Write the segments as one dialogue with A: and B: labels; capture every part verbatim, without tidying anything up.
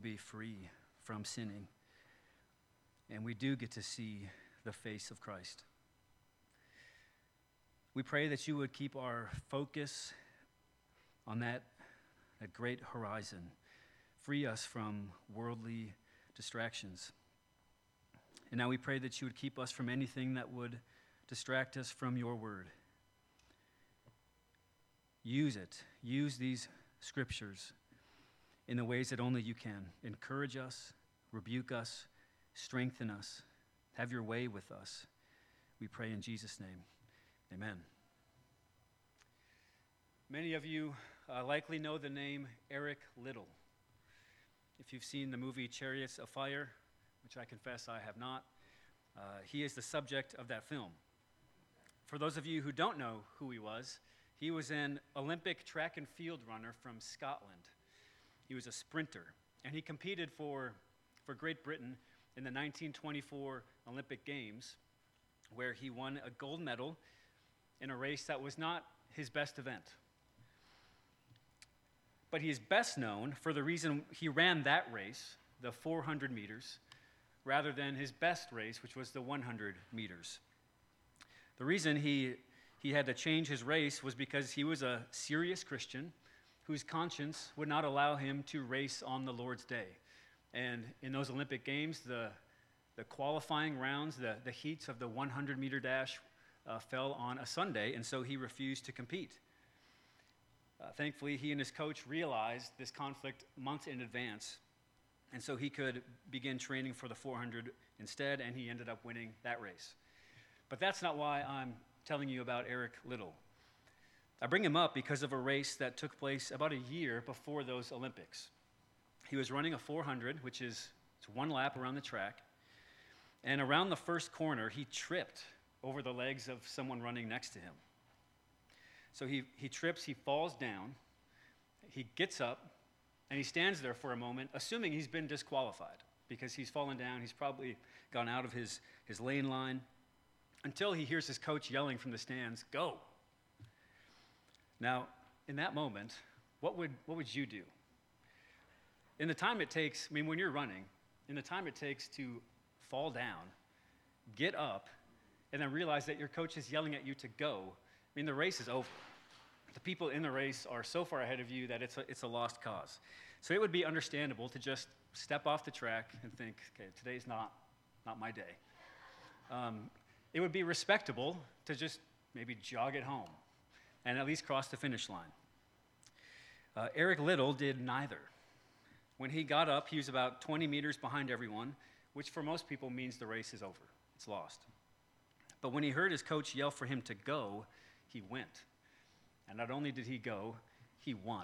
A: be free from sinning. And we do get to see the face of Christ. We pray that you would keep our focus on that, that great horizon. Free us from worldly distractions. And now we pray that you would keep us from anything that would distract us from your word. Use it. Use these scriptures in the ways that only you can. Encourage us, rebuke us, strengthen us. Have your way with us. We pray in Jesus' name. Amen. Many of you uh, likely know the name Eric Liddell. If you've seen the movie Chariots of Fire, which I confess I have not, uh, he is the subject of that film. For those of you who don't know who he was, he was an Olympic track and field runner from Scotland. He was a sprinter, and he competed for, for Great Britain in the nineteen twenty-four Olympic Games, where he won a gold medal in a race that was not his best event. But he is best known for the reason he ran that race, the four hundred meters, rather than his best race, which was the one hundred meters. The reason he, he had to change his race was because he was a serious Christian whose conscience would not allow him to race on the Lord's day. And in those Olympic Games, the, the qualifying rounds, the, the heats of the one hundred meter dash uh, fell on a Sunday, and so he refused to compete. Uh, thankfully, he and his coach realized this conflict months in advance, and so he could begin training for the four hundred instead, and he ended up winning that race. But that's not why I'm telling you about Eric Liddell. I bring him up because of a race that took place about a year before those Olympics. He was running a four hundred, which is it's one lap around the track, and around the first corner, he tripped over the legs of someone running next to him. So he, he trips, he falls down, he gets up, and he stands there for a moment, assuming he's been disqualified because he's fallen down, he's probably gone out of his, his lane line, until he hears his coach yelling from the stands, "Go!" Now, in that moment, what would what would you do? In the time it takes, I mean, when you're running, in the time it takes to fall down, get up, and then realize that your coach is yelling at you to go, I mean, the race is over. The people in the race are so far ahead of you that it's a, it's a lost cause. So it would be understandable to just step off the track and think, okay, today's not, not my day. Um, it would be respectable to just maybe jog it home and at least cross the finish line. Uh, Eric Liddell did neither. When he got up, he was about twenty meters behind everyone, which for most people means the race is over. It's lost. But when he heard his coach yell for him to go, he went. And not only did he go, he won.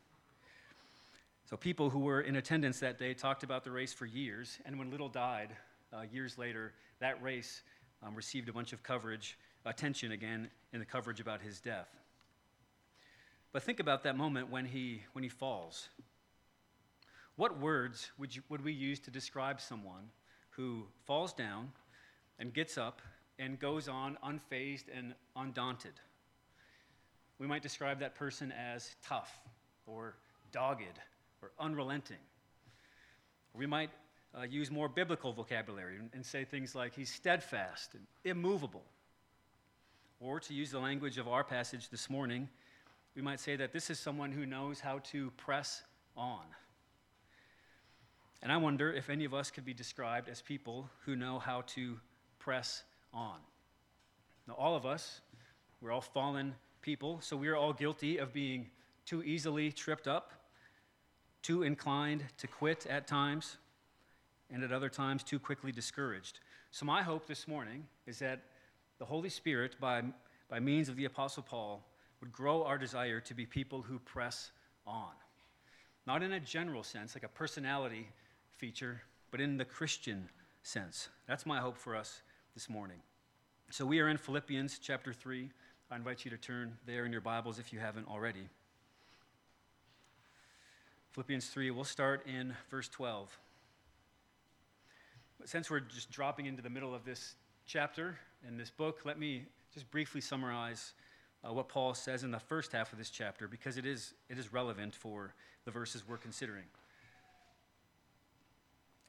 A: So people who were in attendance that day talked about the race for years, and when Liddell died uh, years later, that race um, received a bunch of coverage, attention again, in the coverage about his death. But think about that moment when he when he falls. What words would you, would we use to describe someone who falls down and gets up and goes on unfazed and undaunted? We might describe that person as tough or dogged or unrelenting. We might uh, use more biblical vocabulary and, and say things like he's steadfast and immovable. Or to use the language of our passage this morning, we might say that this is someone who knows how to press on. And I wonder if any of us could be described as people who know how to press on. Now, all of us, we're all fallen people, so we are all guilty of being too easily tripped up, too inclined to quit at times, and at other times too quickly discouraged. So my hope this morning is that the Holy Spirit, by, by means of the Apostle Paul, would grow our desire to be people who press on. Not in a general sense, like a personality feature, but in the Christian sense. That's my hope for us this morning. So we are in Philippians chapter three. I invite you to turn there in your Bibles if you haven't already. Philippians three, we'll start in verse twelve. But since we're just dropping into the middle of this chapter in this book, let me just briefly summarize uh, what Paul says in the first half of this chapter, because it is, it is relevant for the verses we're considering.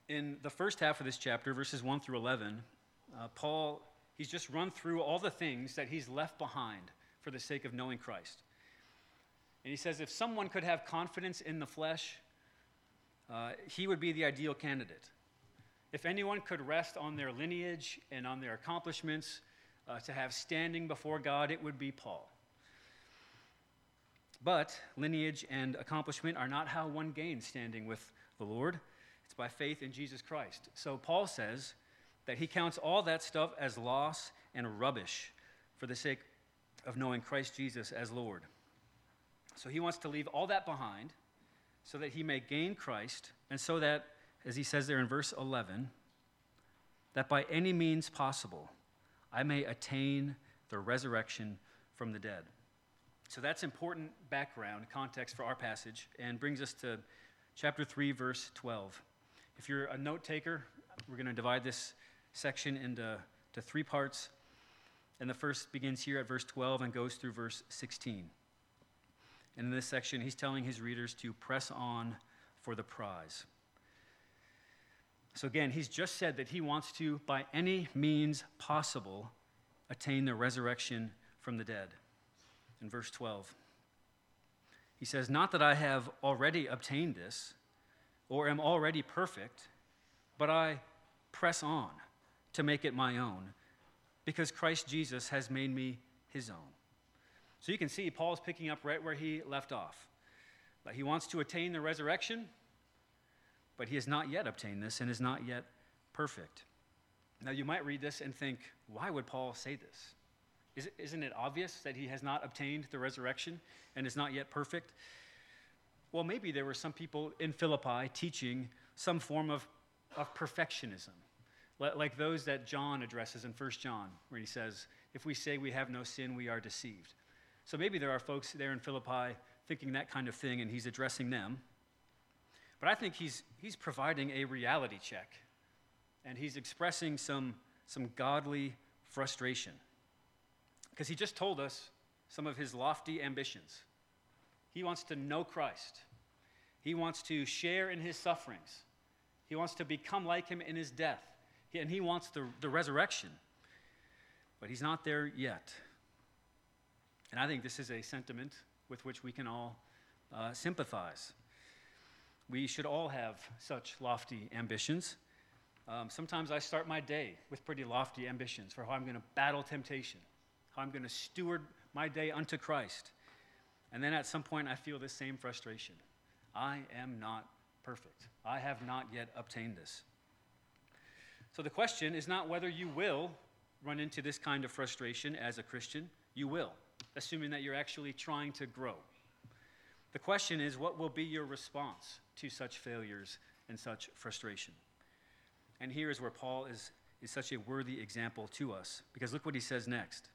A: In the first half of this chapter, verses one through eleven, uh, Paul, he's just run through all the things that he's left behind for the sake of knowing Christ. And he says if someone could have confidence in the flesh, uh, he would be the ideal candidate. If anyone could rest on their lineage and on their accomplishments uh, to have standing before God, it would be Paul. But lineage and accomplishment are not how one gains standing with the Lord. It's by faith in Jesus Christ. So Paul says that he counts all that stuff as loss and rubbish for the sake of knowing Christ Jesus as Lord. So he wants to leave all that behind so that he may gain Christ, and so that, as he says there in verse eleven, that by any means possible I may attain the resurrection from the dead. So that's important background, context for our passage, and brings us to chapter three, verse twelve. If you're a note taker, we're going to divide this section into to three parts. And the first begins here at verse twelve and goes through verse sixteen. And in this section, he's telling his readers to press on for the prize. So again, he's just said that he wants to, by any means possible, attain the resurrection from the dead. In verse twelve, he says, "Not that I have already obtained this, or am already perfect, but I press on to make it my own, because Christ Jesus has made me his own." So you can see Paul's picking up right where he left off. But he wants to attain the resurrection, but he has not yet obtained this and is not yet perfect. Now you might read this and think, why would Paul say this? Is it, isn't it obvious that he has not obtained the resurrection and is not yet perfect? Well, maybe there were some people in Philippi teaching some form of, of perfectionism, like those that John addresses in First John, where he says, if we say we have no sin, we are deceived. So maybe there are folks there in Philippi thinking that kind of thing, and he's addressing them. But I think he's, he's providing a reality check, and he's expressing some, some godly frustration. Because he just told us some of his lofty ambitions. He wants to know Christ. He wants to share in his sufferings. He wants to become like him in his death. He, and he wants the, the resurrection. But he's not there yet. And I think this is a sentiment with which we can all uh, sympathize. We should all have such lofty ambitions. Um, sometimes I start my day with pretty lofty ambitions for how I'm going to battle temptation, how I'm going to steward my day unto Christ. And then at some point I feel this same frustration. I am not perfect. I have not yet obtained this. So the question is not whether you will run into this kind of frustration as a Christian. You will, assuming that you're actually trying to grow. The question is, what will be your response to such failures and such frustration? And here is where Paul is, is such a worthy example to us, because look what he says next.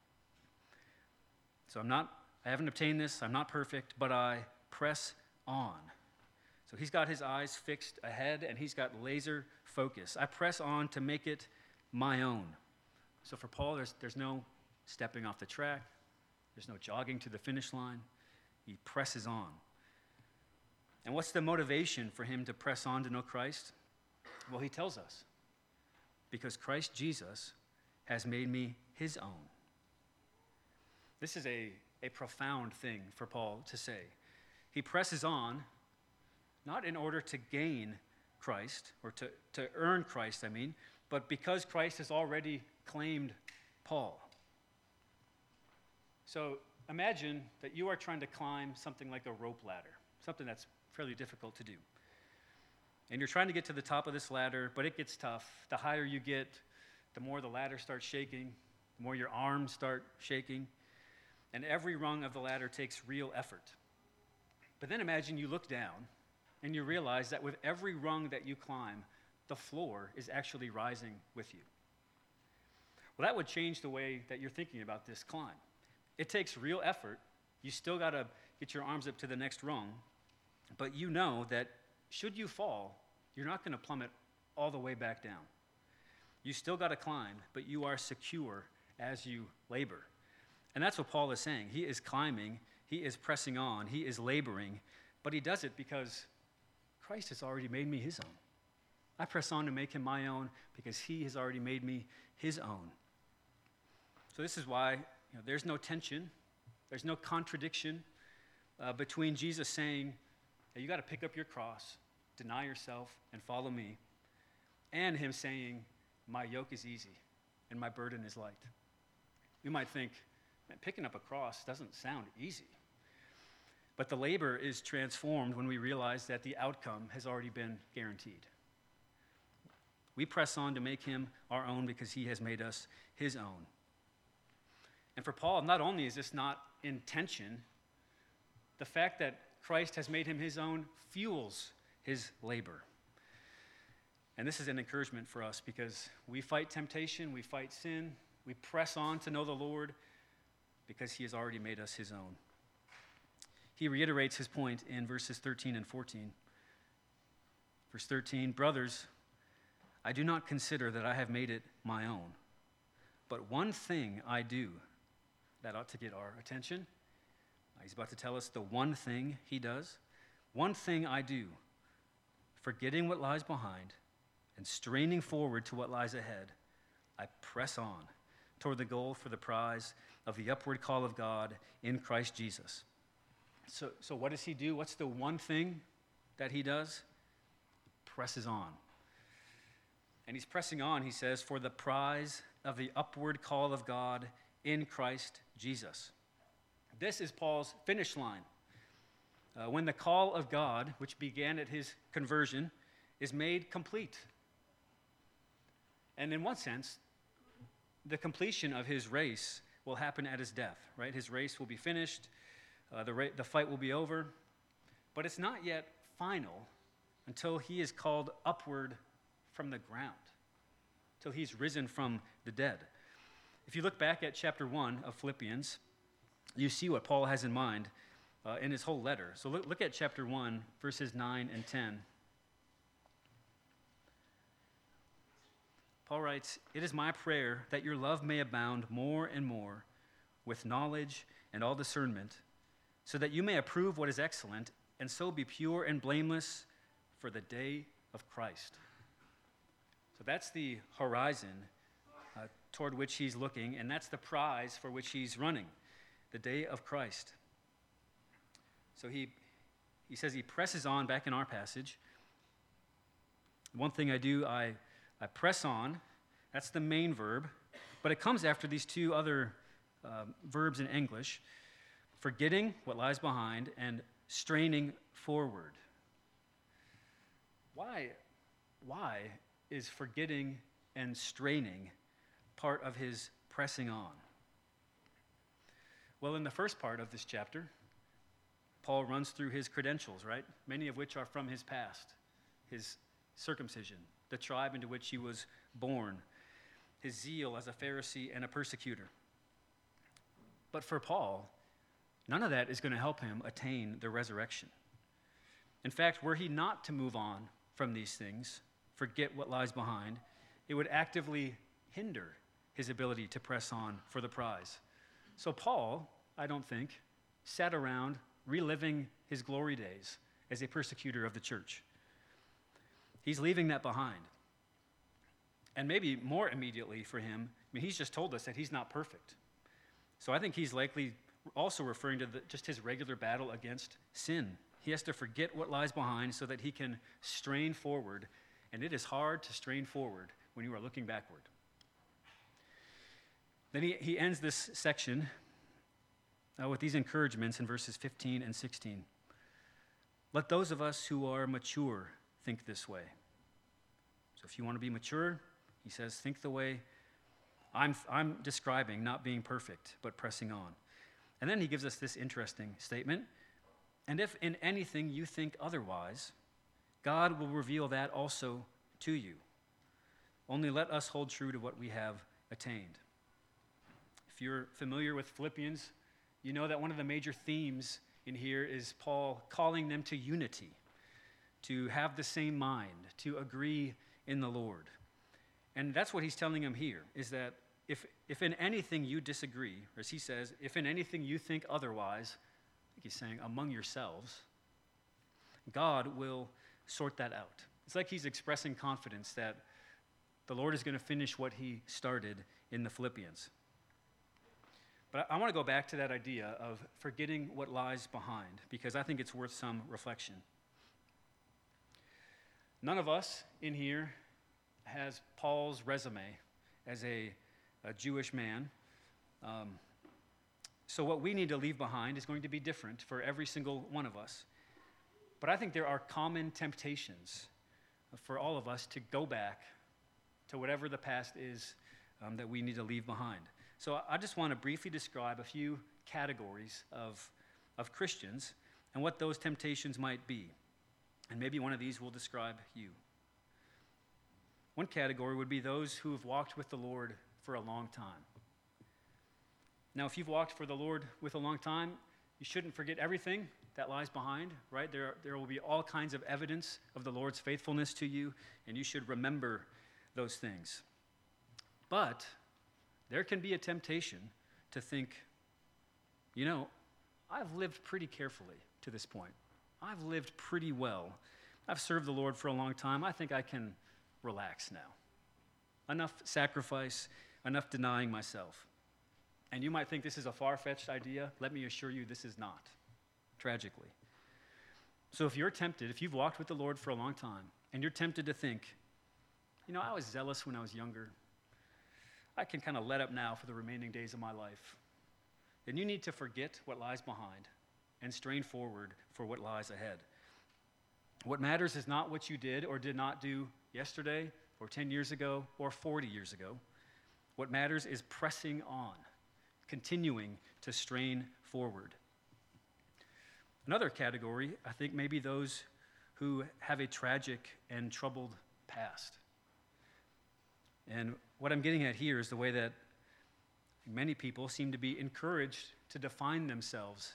A: So I'm not, I haven't obtained this, I'm not perfect, but I press on. So he's got his eyes fixed ahead, and he's got laser focus. I press on to make it my own. So for Paul, there's, there's no stepping off the track. There's no jogging to the finish line. He presses on. And what's the motivation for him to press on to know Christ? Well, he tells us, because Christ Jesus has made me his own. This is a, a profound thing for Paul to say. He presses on, not in order to gain Christ, or to, to earn Christ, I mean, but because Christ has already claimed Paul. So imagine that you are trying to climb something like a rope ladder, something that's fairly difficult to do. And you're trying to get to the top of this ladder, but it gets tough. The higher you get, the more the ladder starts shaking, the more your arms start shaking, and every rung of the ladder takes real effort. But then imagine you look down, and you realize that with every rung that you climb, the floor is actually rising with you. Well, that would change the way that you're thinking about this climb. It takes real effort. You still got to get your arms up to the next rung, but you know that should you fall, you're not going to plummet all the way back down. You still got to climb, but you are secure as you labor. And that's what Paul is saying. He is climbing, he is pressing on, he is laboring, but he does it because Christ has already made me his own. I press on to make him my own because he has already made me his own. So this is why, you know, there's no tension, there's no contradiction uh, between Jesus saying, hey, you got to pick up your cross, deny yourself, and follow me, and him saying, my yoke is easy and my burden is light. You might think, man, picking up a cross doesn't sound easy. But the labor is transformed when we realize that the outcome has already been guaranteed. We press on to make him our own because he has made us his own. And for Paul, not only is this not in tension, the fact that Christ has made him his own fuels his labor. And this is an encouragement for us because we fight temptation, we fight sin, we press on to know the Lord because he has already made us his own. He reiterates his point in verses thirteen and fourteen. Verse thirteen, brothers, I do not consider that I have made it my own, but one thing I do. That ought to get our attention. He's about to tell us the one thing he does. One thing I do, forgetting what lies behind and straining forward to what lies ahead, I press on toward the goal for the prize of the upward call of God in Christ Jesus. So, so what does he do? What's the one thing that he does? Presses on. And he's pressing on, he says, for the prize of the upward call of God in Christ Jesus. This is Paul's finish line. Uh, when the call of God, which began at his conversion, is made complete. And in one sense, the completion of his race will happen at his death, right? His race will be finished, uh, the, ra- the fight will be over, but it's not yet final until he is called upward from the ground, until he's risen from the dead. If you look back at chapter one of Philippians, you see what Paul has in mind uh, in his whole letter. So look, look at chapter one, verses nine and ten. Paul writes, it is my prayer that your love may abound more and more with knowledge and all discernment, so that you may approve what is excellent, and so be pure and blameless for the day of Christ. So that's the horizon uh, toward which he's looking, and that's the prize for which he's running, the day of Christ. So he, he says he presses on back in our passage. One thing I do, I, I press on. That's the main verb, but it comes after these two other uh, verbs in English, forgetting what lies behind and straining forward. Why, why is forgetting and straining part of his pressing on? Well, in the first part of this chapter, Paul runs through his credentials, right? Many of which are from his past, his circumcision, the tribe into which he was born, his zeal as a Pharisee and a persecutor. But for Paul, none of that is going to help him attain the resurrection. In fact, were he not to move on from these things, forget what lies behind, it would actively hinder his ability to press on for the prize. So Paul, I don't think, sat around reliving his glory days as a persecutor of the church. He's leaving that behind. And maybe more immediately for him, I mean, he's just told us that he's not perfect. So I think he's likely also referring to the, just his regular battle against sin. He has to forget what lies behind so that he can strain forward, and it is hard to strain forward when you are looking backward. Then he, he ends this section uh, with these encouragements in verses fifteen and sixteen. Let those of us who are mature think this way. So if you want to be mature, he says, think the way I'm, I'm describing, not being perfect, but pressing on. And then he gives us this interesting statement. And if in anything you think otherwise, God will reveal that also to you. Only let us hold true to what we have attained. If you're familiar with Philippians, you know that one of the major themes in here is Paul calling them to unity, to have the same mind, to agree in the Lord. And that's what he's telling them here, is that if, if in anything you disagree, or as he says, if in anything you think otherwise, I think he's saying among yourselves, God will sort that out. It's like he's expressing confidence that the Lord is going to finish what he started in the Philippians. But I, I want to go back to that idea of forgetting what lies behind, because I think it's worth some reflection. None of us in here has Paul's resume as a, a Jewish man. Um, so what we need to leave behind is going to be different for every single one of us. But I think there are common temptations for all of us to go back to whatever the past is um, that we need to leave behind. So I just want to briefly describe a few categories of, of Christians and what those temptations might be. And maybe one of these will describe you. One category would be those who have walked with the Lord for a long time. Now, if you've walked for the Lord with a long time, you shouldn't forget everything that lies behind, right? There, there will be all kinds of evidence of the Lord's faithfulness to you, and you should remember those things. But there can be a temptation to think, you know, I've lived pretty carefully to this point. I've lived pretty well. I've served the Lord for a long time. I think I can relax now. Enough sacrifice, enough denying myself. And you might think this is a far-fetched idea. Let me assure you this is not, tragically. So if you're tempted, if you've walked with the Lord for a long time, and you're tempted to think, you know, I was zealous when I was younger. I can kind of let up now for the remaining days of my life. Then you need to forget what lies behind and strain forward for what lies ahead. What matters is not what you did or did not do yesterday or ten years ago or forty years ago. What matters is pressing on, continuing to strain forward. Another category, I think, maybe those who have a tragic and troubled past. And what I'm getting at here is the way that many people seem to be encouraged to define themselves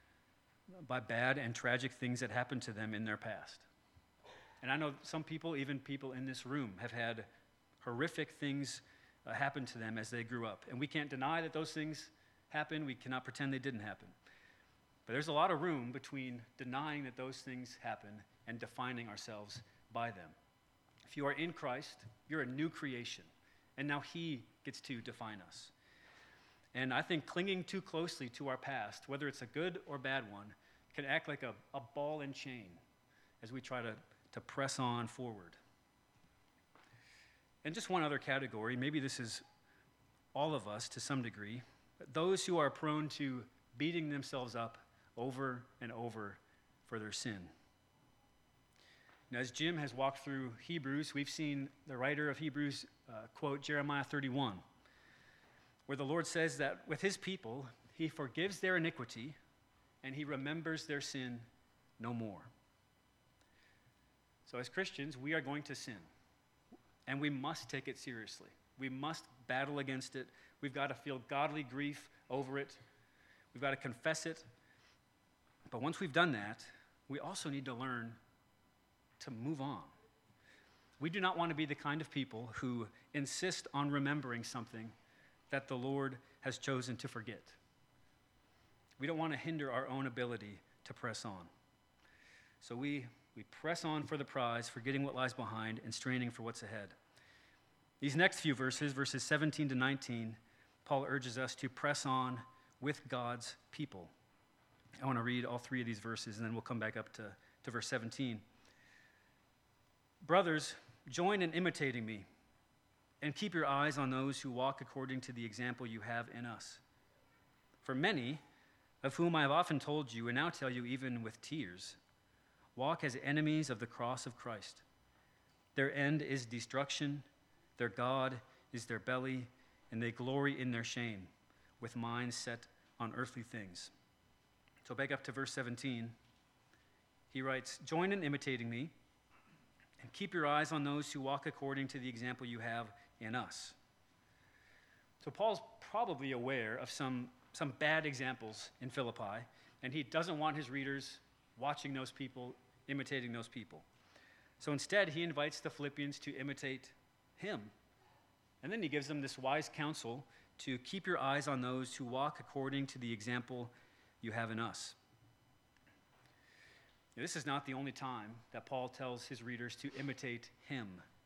A: by bad and tragic things that happened to them in their past. And I know some people, even people in this room, have had horrific things uh, happen to them as they grew up. And we can't deny that those things happened. We cannot pretend they didn't happen. But there's a lot of room between denying that those things happen and defining ourselves by them. If you are in Christ, you're a new creation. And now he gets to define us. And I think clinging too closely to our past, whether it's a good or bad one, can act like a, a ball and chain as we try to, to press on forward. And just one other category, maybe this is all of us to some degree, but those who are prone to beating themselves up over and over for their sin. Now, as Jim has walked through Hebrews, we've seen the writer of Hebrews uh, quote Jeremiah thirty-one, where the Lord says that with his people, he forgives their iniquity and he remembers their sin no more. So as Christians, we are going to sin, and we must take it seriously. We must battle against it. We've got to feel godly grief over it. We've got to confess it. But once we've done that, we also need to learn to move on. We do not want to be the kind of people who insist on remembering something that the Lord has chosen to forget. We don't want to hinder our own ability to press on. So we, we press on for the prize, forgetting what lies behind and straining for what's ahead. These next few verses, verses seventeen to nineteen, Paul urges us to press on with God's people. I want to read all three of these verses, and then we'll come back up to, to verse seventeen. Brothers, join in imitating me, and keep your eyes on those who walk according to the example you have in us. For many, of whom I have often told you, and now tell you even with tears, walk as enemies of the cross of Christ. Their end is destruction, their God is their belly, and they glory in their shame, with minds set on earthly things. So back up to verse seventeen. He writes, join in imitating me, and keep your eyes on those who walk according to the example you have in us. So Paul's probably aware of some, some bad examples in Philippi, and he doesn't want his readers watching those people, imitating those people. So instead, he invites the Philippians to imitate him. And then he gives them this wise counsel to keep your eyes on those who walk according to the example you have in us. This is not the only time that Paul tells his readers to imitate him.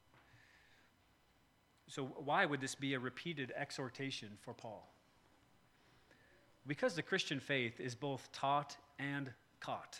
A: So why would this be a repeated exhortation for Paul? Because the Christian faith is both taught and caught.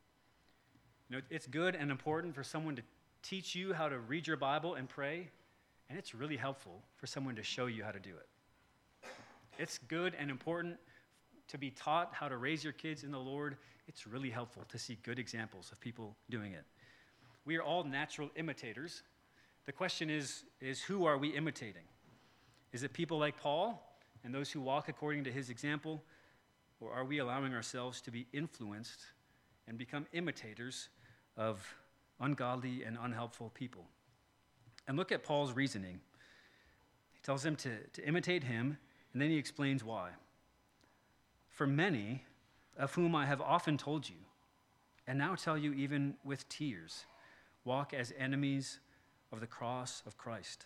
A: You know, it's good and important for someone to teach you how to read your Bible and pray, and it's really helpful for someone to show you how to do it. It's good and important to be taught how to raise your kids in the Lord. It's really helpful to see good examples of people doing it. We are all natural imitators. The question is, is who are we imitating? Is it people like Paul and those who walk according to his example, or are we allowing ourselves to be influenced and become imitators of ungodly and unhelpful people? And look at Paul's reasoning. He tells them to, to imitate him, and then he explains why. For many, of whom I have often told you, and now tell you even with tears, walk as enemies of the cross of Christ.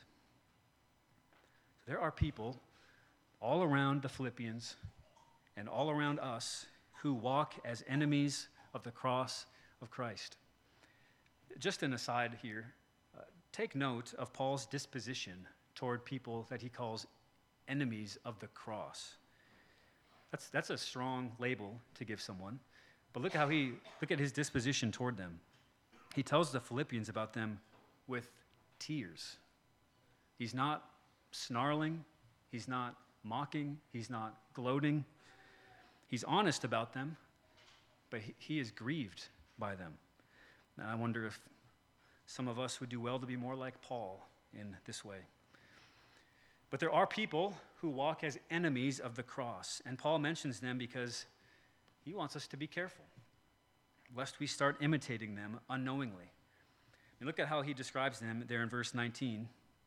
A: There are people all around the Philippians and all around us who walk as enemies of the cross of Christ. Just an aside here, uh, take note of Paul's disposition toward people that he calls enemies of the cross. That's, that's a strong label to give someone. But look how he, look at his disposition toward them. He tells the Philippians about them with tears. He's not snarling. He's not mocking. He's not gloating. He's honest about them, but he, he is grieved by them. And I wonder if some of us would do well to be more like Paul in this way. But there are people who walk as enemies of the cross, and Paul mentions them because he wants us to be careful, lest we start imitating them unknowingly. And look at how he describes them there in verse nineteen.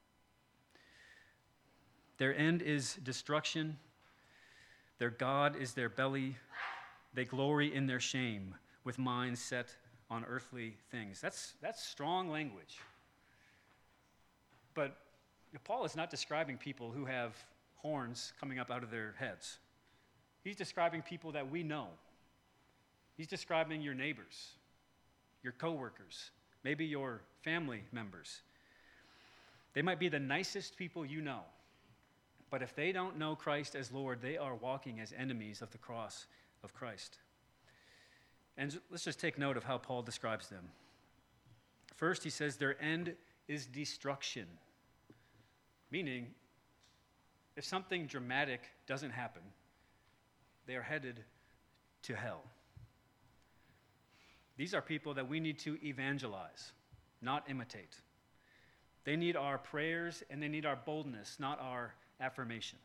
A: Their end is destruction. Their God is their belly. They glory in their shame, with minds set on earthly things. That's, that's strong language. But Paul is not describing people who have horns coming up out of their heads. He's describing people that we know. He's describing your neighbors, your coworkers, maybe your family members. They might be the nicest people you know, but if they don't know Christ as Lord, they are walking as enemies of the cross of Christ. And let's just take note of how Paul describes them. First, he says their end is destruction, meaning if something dramatic doesn't happen, they are headed to hell. These are people that we need to evangelize, not imitate. They need our prayers and they need our boldness, not our affirmation.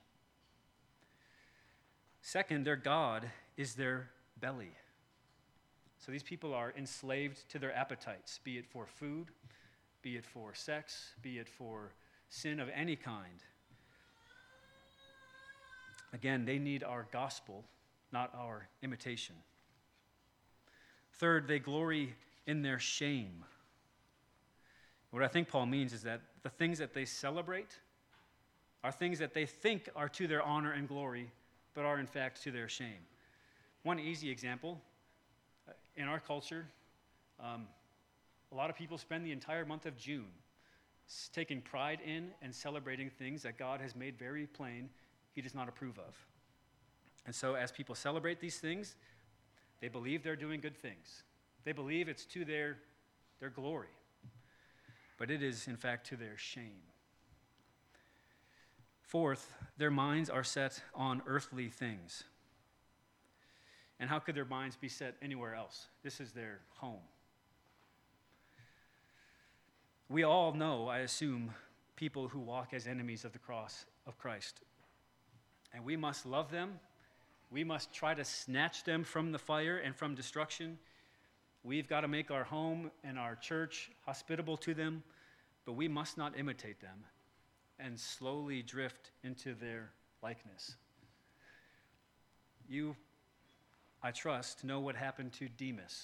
A: Second, their God is their belly. So these people are enslaved to their appetites, be it for food, be it for sex, be it for sin of any kind. Again, they need our gospel, not our imitation. Third, they glory in their shame. What I think Paul means is that the things that they celebrate are things that they think are to their honor and glory, but are in fact to their shame. One easy example, in our culture, um, a lot of people spend the entire month of June taking pride in and celebrating things that God has made very plain he does not approve of. And so as people celebrate these things, they believe they're doing good things. They believe it's to their, their glory. But it is, in fact, to their shame. Fourth, their minds are set on earthly things. And how could their minds be set anywhere else? This is their home. We all know, I assume, people who walk as enemies of the cross of Christ. And we must love them. We must try to snatch them from the fire and from destruction. We've got to make our home and our church hospitable to them, but we must not imitate them and slowly drift into their likeness. You, I trust, know what happened to Demas.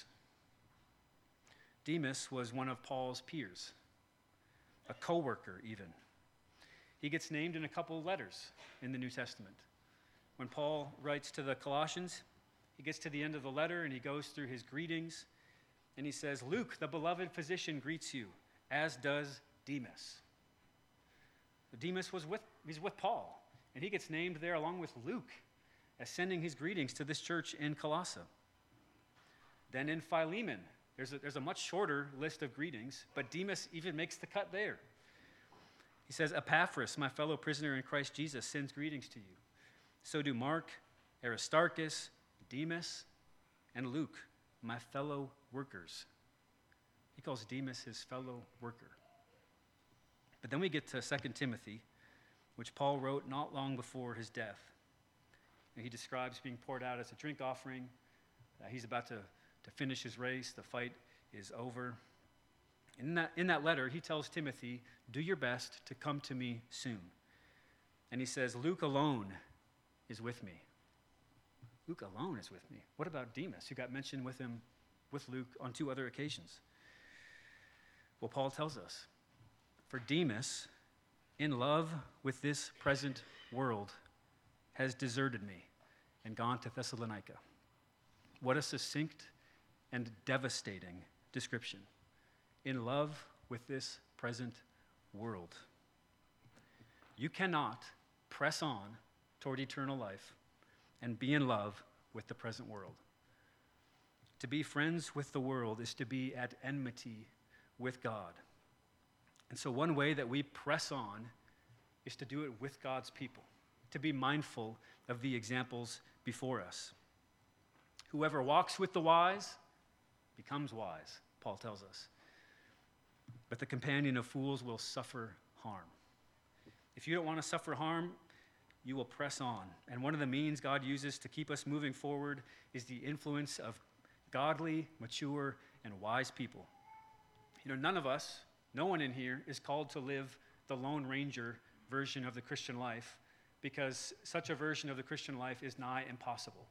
A: Demas was one of Paul's peers, a co-worker even. He gets named in a couple letters in the New Testament. When Paul writes to the Colossians, he gets to the end of the letter and he goes through his greetings, And he says, Luke, the beloved physician, greets you, as does Demas. Demas was with, he's with Paul, and he gets named there along with Luke as sending his greetings to this church in Colossae. Then in Philemon, there's a, there's a much shorter list of greetings, but Demas even makes the cut there. He says, Epaphras, my fellow prisoner in Christ Jesus, sends greetings to you. So do Mark, Aristarchus, Demas, and Luke, my fellow workers. He calls Demas his fellow worker. But then we get to Second Timothy, which Paul wrote not long before his death. And he describes being poured out as a drink offering. Uh, he's about to, to finish his race. The fight is over. In that, in that letter, he tells Timothy, do your best to come to me soon. And he says, Luke alone is with me. Luke alone is with me. What about Demas, who got mentioned with him, with Luke, on two other occasions? Well, Paul tells us, for Demas, in love with this present world, has deserted me and gone to Thessalonica. What a succinct and devastating description. In love with this present world. You cannot press on toward eternal life and be in love with the present world. To be friends with the world is to be at enmity with God. And so one way that we press on is to do it with God's people, to be mindful of the examples before us. Whoever walks with the wise becomes wise, Paul tells us. But the companion of fools will suffer harm. If you don't want to suffer harm, you will press on. And one of the means God uses to keep us moving forward is the influence of godly, mature, and wise people. You know, none of us, no one in here is called to live the Lone Ranger version of the Christian life, because such a version of the Christian life is nigh impossible.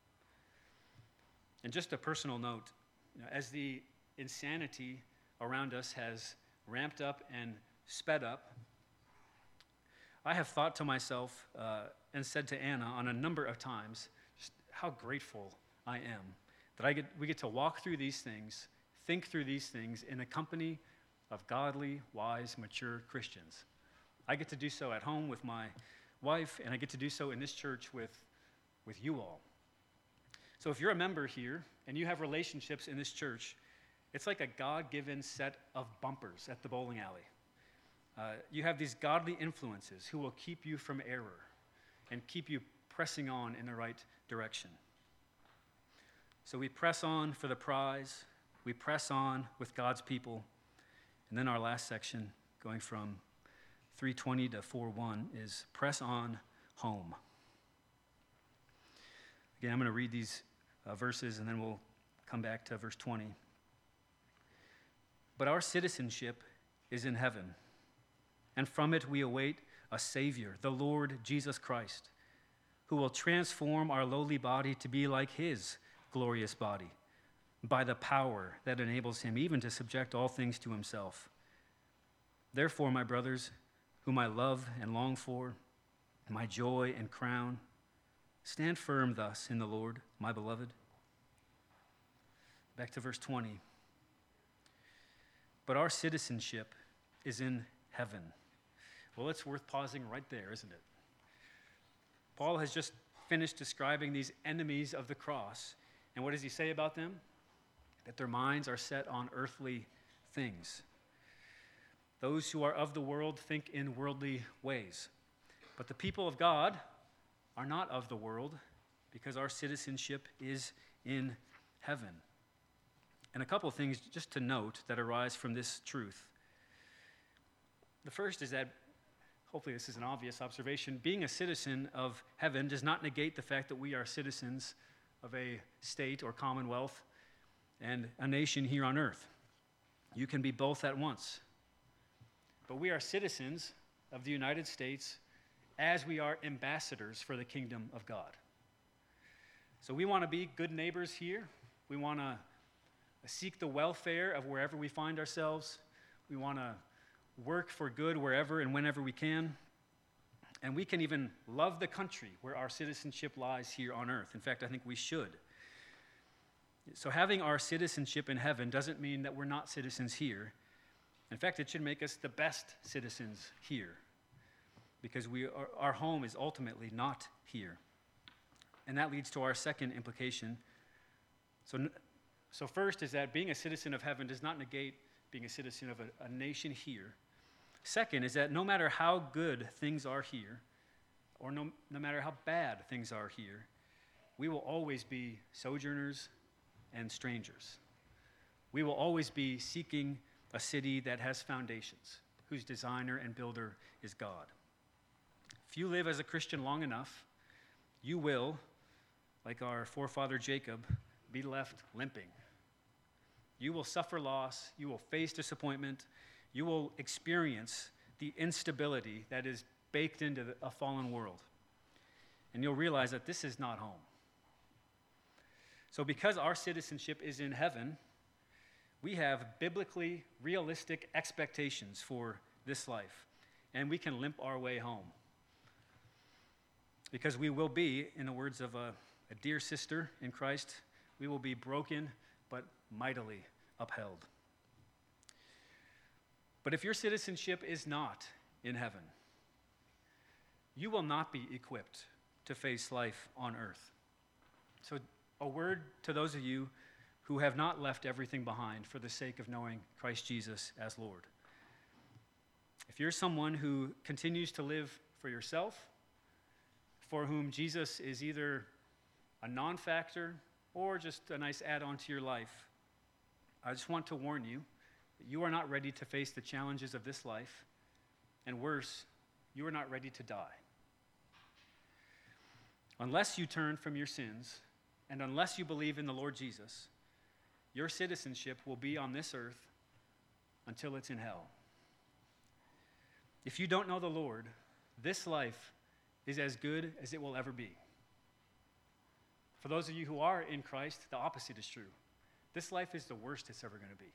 A: And just a personal note, you know, as the insanity around us has ramped up and sped up, I have thought to myself uh, and said to Anna on a number of times just how grateful I am that I get, we get to walk through these things, think through these things in the company of godly, wise, mature Christians. I get to do so at home with my wife, and I get to do so in this church with, with you all. So if you're a member here and you have relationships in this church, it's like a God-given set of bumpers at the bowling alley. Uh, you have these godly influences who will keep you from error and keep you pressing on in the right direction. So we press on for the prize. We press on with God's people. And then our last section, going from three twenty to four one, is press on home. Again, I'm going to read these uh, verses, and then we'll come back to verse twenty. But our citizenship is in heaven, and from it we await a Savior, the Lord Jesus Christ, who will transform our lowly body to be like his glorious body, by the power that enables him even to subject all things to himself. Therefore, my brothers, whom I love and long for, my joy and crown, stand firm thus in the Lord, my beloved. Back to verse twenty. But our citizenship is in heaven. Well, it's worth pausing right there, isn't it? Paul has just finished describing these enemies of the cross. And what does he say about them? That their minds are set on earthly things. Those who are of the world think in worldly ways. But the people of God are not of the world, because our citizenship is in heaven. And a couple of things just to note that arise from this truth. The first is that, hopefully this is an obvious observation, being a citizen of heaven does not negate the fact that we are citizens of a state or commonwealth and a nation here on earth. You can be both at once. But we are citizens of the United States as we are ambassadors for the kingdom of God. So we want to be good neighbors here. We want to seek the welfare of wherever we find ourselves. We want to work for good wherever and whenever we can. And we can even love the country where our citizenship lies here on earth. In fact, I think we should. So having our citizenship in heaven doesn't mean that we're not citizens here. In fact, it should make us the best citizens here, because we are, our home is ultimately not here. And that leads to our second implication. So, so first is that being a citizen of heaven does not negate being a citizen of a, a nation here. Second is that no matter how good things are here, or no, no matter how bad things are here, we will always be sojourners and strangers. We will always be seeking a city that has foundations, whose designer and builder is God. If you live as a Christian long enough, you will, like our forefather Jacob, be left limping. You will suffer loss, you will face disappointment, you will experience the instability that is baked into the, a fallen world. And you'll realize that this is not home. So because our citizenship is in heaven, we have biblically realistic expectations for this life, and we can limp our way home. Because we will be, in the words of a, a dear sister in Christ, we will be broken but mightily upheld. But if your citizenship is not in heaven, you will not be equipped to face life on earth. So a word to those of you who have not left everything behind for the sake of knowing Christ Jesus as Lord. If you're someone who continues to live for yourself, for whom Jesus is either a non-factor or just a nice add-on to your life, I just want to warn you that you are not ready to face the challenges of this life, and worse, you are not ready to die. Unless you turn from your sins, and unless you believe in the Lord Jesus, your citizenship will be on this earth until it's in hell. If you don't know the Lord, this life is as good as it will ever be. For those of you who are in Christ, the opposite is true. This life is the worst it's ever going to be.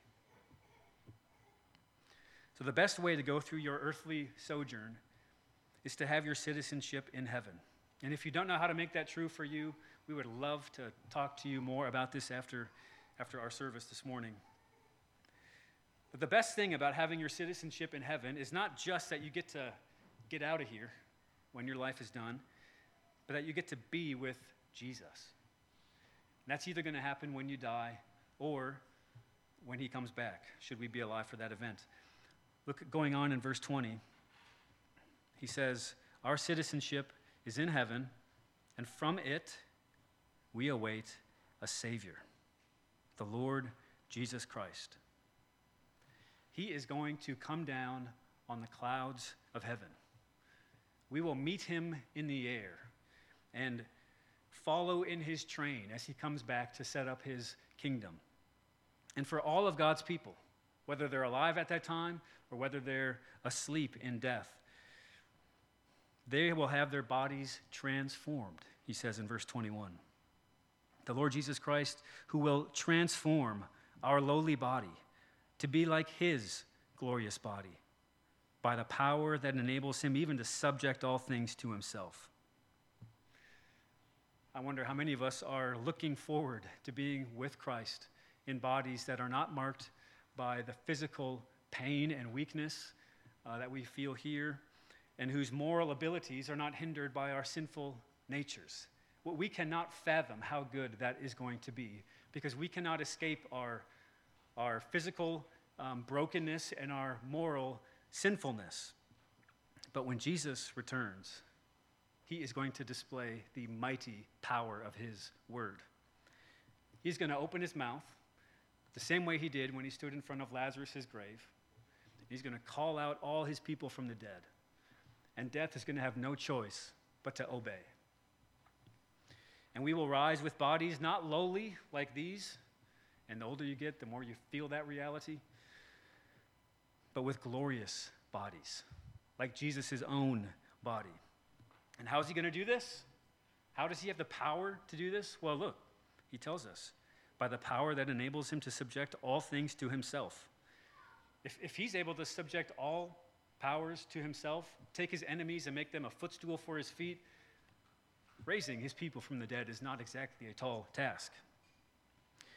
A: So the best way to go through your earthly sojourn is to have your citizenship in heaven. And if you don't know how to make that true for you, we would love to talk to you more about this after, after our service this morning. But the best thing about having your citizenship in heaven is not just that you get to get out of here when your life is done, but that you get to be with Jesus. And that's either going to happen when you die or when he comes back, should we be alive for that event. Look, going on in verse twenty, he says, our citizenship is in heaven, and from it we await a Savior, the Lord Jesus Christ. He is going to come down on the clouds of heaven. We will meet him in the air and follow in his train as he comes back to set up his kingdom. And for all of God's people, whether they're alive at that time or whether they're asleep in death, they will have their bodies transformed, he says in verse twenty-one. The Lord Jesus Christ, who will transform our lowly body to be like his glorious body by the power that enables him even to subject all things to himself. I wonder how many of us are looking forward to being with Christ in bodies that are not marked by the physical pain and weakness uh, that we feel here, and whose moral abilities are not hindered by our sinful natures. Well, we cannot fathom how good that is going to be, because we cannot escape our, our physical um, brokenness and our moral sinfulness. But when Jesus returns, he is going to display the mighty power of his word. He's going to open his mouth the same way he did when he stood in front of Lazarus' grave. He's going to call out all his people from the dead. And death is going to have no choice but to obey. And we will rise with bodies not lowly like these, and the older you get, the more you feel that reality, but with glorious bodies, like Jesus' own body. And how is he going to do this? How does he have the power to do this? Well, look, he tells us, by the power that enables him to subject all things to himself. If, if he's able to subject all powers to himself, take his enemies and make them a footstool for his feet, raising his people from the dead is not exactly a tall task.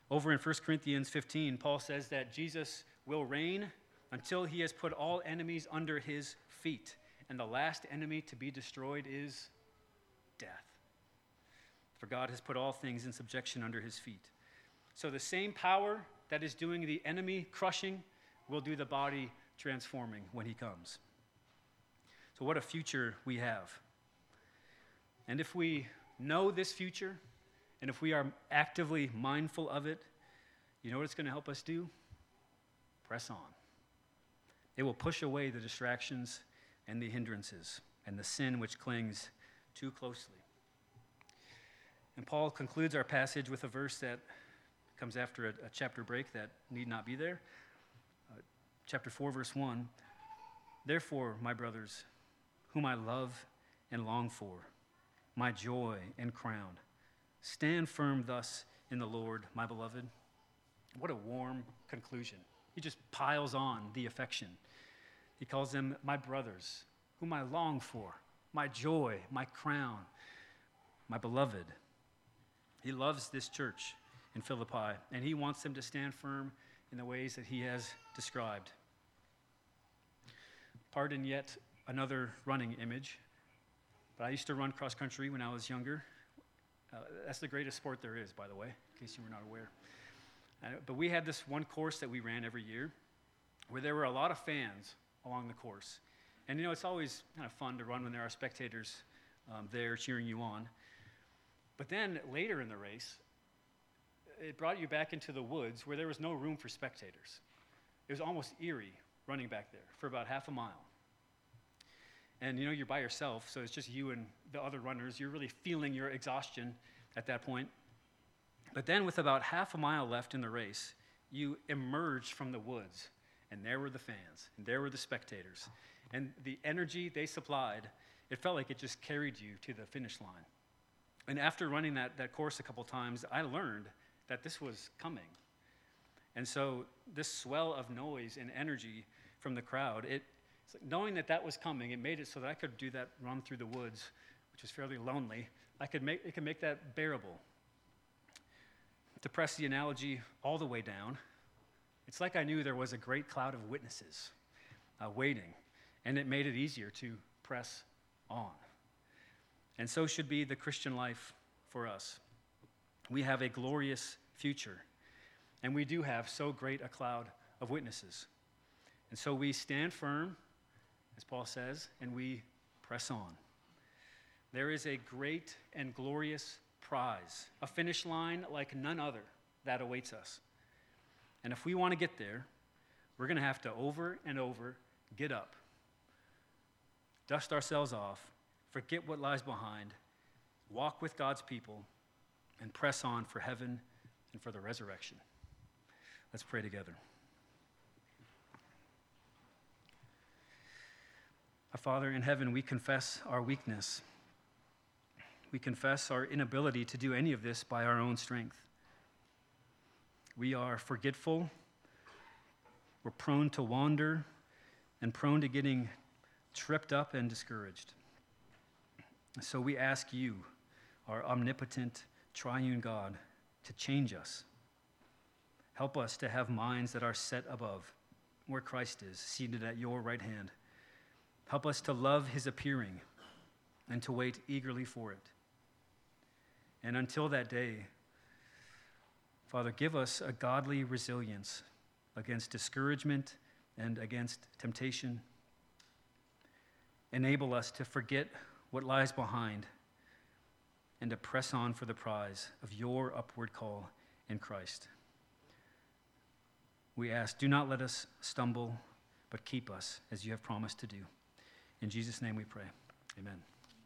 A: Over in First Corinthians fifteen, Paul says that Jesus will reign until he has put all enemies under his feet. And the last enemy to be destroyed is death. For God has put all things in subjection under his feet. So the same power that is doing the enemy crushing will do the body transforming when he comes. So what a future we have. And if we know this future, and if we are actively mindful of it, you know what it's going to help us do? Press on. It will push away the distractions and the hindrances and the sin which clings too closely. And Paul concludes our passage with a verse that comes after a, a chapter break that need not be there. Uh, chapter four, verse one. Therefore, my brothers, whom I love and long for, my joy and crown, stand firm thus in the Lord, my beloved. What a warm conclusion. He just piles on the affection. He calls them my brothers, whom I long for, my joy, my crown, my beloved. He loves this church in Philippi, and he wants them to stand firm in the ways that he has described. Pardon yet another running image, but I used to run cross country when I was younger. Uh, that's the greatest sport there is, by the way, in case you were not aware. Uh, but we had this one course that we ran every year where there were a lot of fans along the course. And, you know, it's always kind of fun to run when there are spectators um, there cheering you on. But then later in the race, it brought you back into the woods where there was no room for spectators. It was almost eerie running back there for about half a mile. And, you know, you're by yourself, so it's just you and the other runners. You're really feeling your exhaustion at that point. But then with about half a mile left in the race, you emerged from the woods, and there were the fans, and there were the spectators. And the energy they supplied, it felt like it just carried you to the finish line. And after running that, that course a couple times, I learned that this was coming. And so this swell of noise and energy from the crowd, it, it's like knowing that that was coming, it made it so that I could do that run through the woods, which was fairly lonely. I could make, it could make that bearable. To press the analogy all the way down, it's like I knew there was a great cloud of witnesses uh, waiting, and it made it easier to press on. And so should be the Christian life for us. We have a glorious future, and we do have so great a cloud of witnesses. And so we stand firm, as Paul says, and we press on. There is a great and glorious prize, a finish line like none other that awaits us. And if we want to get there, we're going to have to over and over get up, dust ourselves off, forget what lies behind, walk with God's people, and press on for heaven and for the resurrection. Let's pray together. Our Father in heaven, we confess our weakness. We confess our inability to do any of this by our own strength. We are forgetful, we're prone to wander, and prone to getting tripped up and discouraged. So we ask you, our omnipotent, triune God, to change us. Help us to have minds that are set above, where Christ is, seated at your right hand. Help us to love his appearing and to wait eagerly for it. And until that day, Father, give us a godly resilience against discouragement and against temptation. Enable us to forget what lies behind and to press on for the prize of your upward call in Christ. We ask, do not let us stumble, but keep us as you have promised to do. In Jesus' name we pray. Amen.